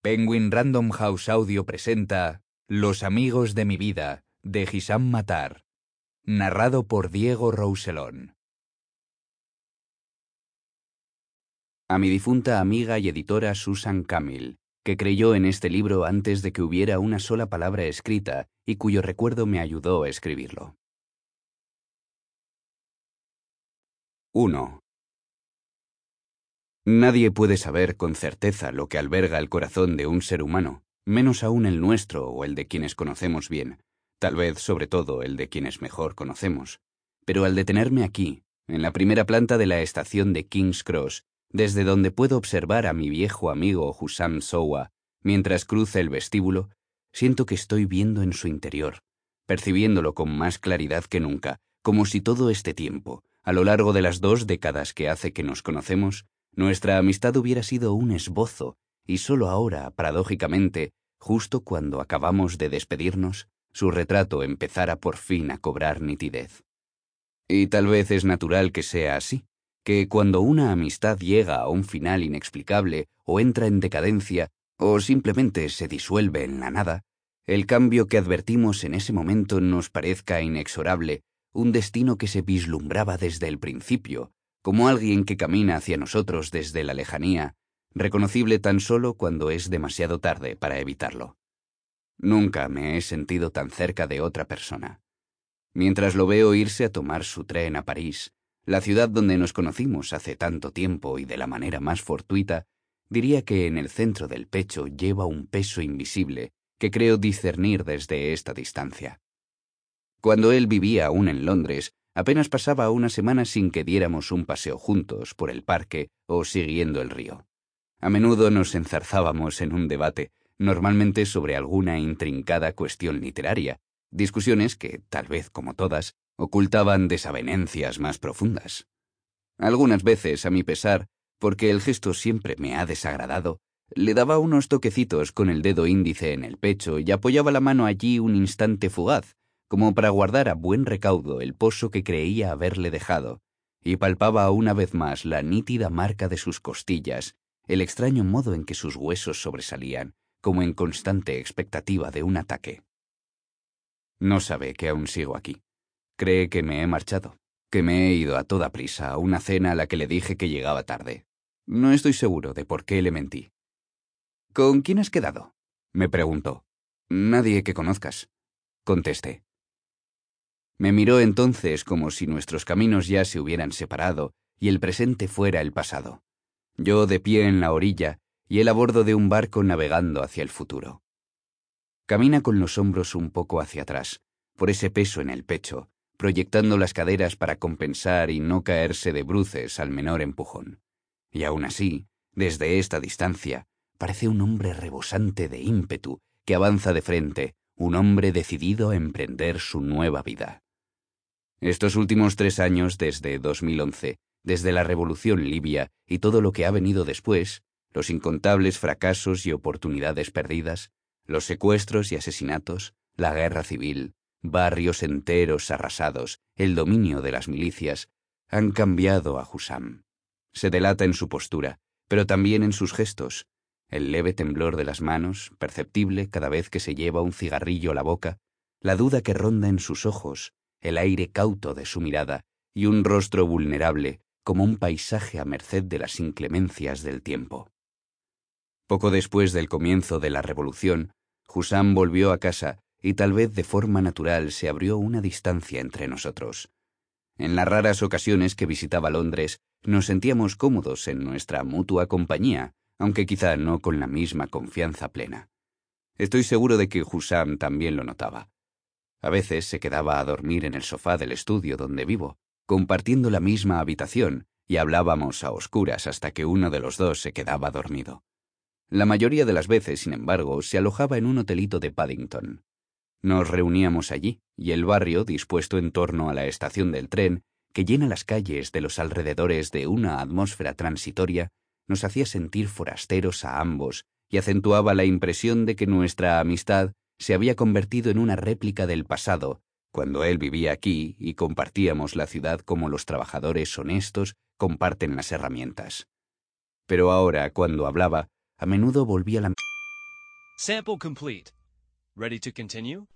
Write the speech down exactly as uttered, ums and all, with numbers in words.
Penguin Random House Audio presenta Los amigos de mi vida, de Hisham Matar, narrado por Diego Roussellón. A mi difunta amiga y editora Susan Camil, que creyó en este libro antes de que hubiera una sola palabra escrita y cuyo recuerdo me ayudó a escribirlo. uno. Nadie puede saber con certeza lo que alberga el corazón de un ser humano, menos aún el nuestro o el de quienes conocemos bien, tal vez sobre todo el de quienes mejor conocemos. Pero al detenerme aquí, en la primera planta de la estación de King's Cross, desde donde puedo observar a mi viejo amigo Hussam Sowa, mientras cruza el vestíbulo, siento que estoy viendo en su interior, percibiéndolo con más claridad que nunca, como si todo este tiempo, a lo largo de las dos décadas que hace que nos conocemos, nuestra amistad hubiera sido un esbozo, y solo ahora, paradójicamente, justo cuando acabamos de despedirnos, su retrato empezara por fin a cobrar nitidez. Y tal vez es natural que sea así, que cuando una amistad llega a un final inexplicable, o entra en decadencia, o simplemente se disuelve en la nada, el cambio que advertimos en ese momento nos parezca inexorable, un destino que se vislumbraba desde el principio, como alguien que camina hacia nosotros desde la lejanía, reconocible tan solo cuando es demasiado tarde para evitarlo. Nunca me he sentido tan cerca de otra persona. Mientras lo veo irse a tomar su tren a París, la ciudad donde nos conocimos hace tanto tiempo y de la manera más fortuita, diría que en el centro del pecho lleva un peso invisible que creo discernir desde esta distancia. Cuando él vivía aún en Londres, apenas pasaba una semana sin que diéramos un paseo juntos por el parque o siguiendo el río. A menudo nos enzarzábamos en un debate, normalmente sobre alguna intrincada cuestión literaria, discusiones que, tal vez como todas, ocultaban desavenencias más profundas. Algunas veces, a mi pesar, porque el gesto siempre me ha desagradado, le daba unos toquecitos con el dedo índice en el pecho y apoyaba la mano allí un instante fugaz, como para guardar a buen recaudo el pozo que creía haberle dejado, y palpaba una vez más la nítida marca de sus costillas, el extraño modo en que sus huesos sobresalían, como en constante expectativa de un ataque. No sabe que aún sigo aquí. Cree que me he marchado, que me he ido a toda prisa a una cena a la que le dije que llegaba tarde. No estoy seguro de por qué le mentí. ¿Con quién has quedado?, me preguntó. Nadie que conozcas, contesté. Me miró entonces como si nuestros caminos ya se hubieran separado y el presente fuera el pasado. Yo de pie en la orilla y él a bordo de un barco navegando hacia el futuro. Camina con los hombros un poco hacia atrás, por ese peso en el pecho, proyectando las caderas para compensar y no caerse de bruces al menor empujón. Y aún así, desde esta distancia, parece un hombre rebosante de ímpetu que avanza de frente, un hombre decidido a emprender su nueva vida. Estos últimos tres años desde dos mil once, desde la revolución libia y todo lo que ha venido después, los incontables fracasos y oportunidades perdidas, los secuestros y asesinatos, la guerra civil, barrios enteros arrasados, el dominio de las milicias, han cambiado a Hussam. Se delata en su postura, pero también en sus gestos, el leve temblor de las manos, perceptible cada vez que se lleva un cigarrillo a la boca, la duda que ronda en sus ojos, el aire cauto de su mirada y un rostro vulnerable como un paisaje a merced de las inclemencias del tiempo. Poco después del comienzo de la revolución, Hussam volvió a casa y tal vez de forma natural se abrió una distancia entre nosotros. En las raras ocasiones que visitaba Londres, nos sentíamos cómodos en nuestra mutua compañía, aunque quizá no con la misma confianza plena. Estoy seguro de que Hussam también lo notaba. A veces se quedaba a dormir en el sofá del estudio donde vivo, compartiendo la misma habitación, y hablábamos a oscuras hasta que uno de los dos se quedaba dormido. La mayoría de las veces, sin embargo, se alojaba en un hotelito de Paddington. Nos reuníamos allí, y el barrio, dispuesto en torno a la estación del tren, que llena las calles de los alrededores de una atmósfera transitoria, nos hacía sentir forasteros a ambos y acentuaba la impresión de que nuestra amistad se había convertido en una réplica del pasado, cuando él vivía aquí y compartíamos la ciudad como los trabajadores honestos comparten las herramientas. Pero ahora, cuando hablaba, a menudo volvía la Sample complete. Ready to continue?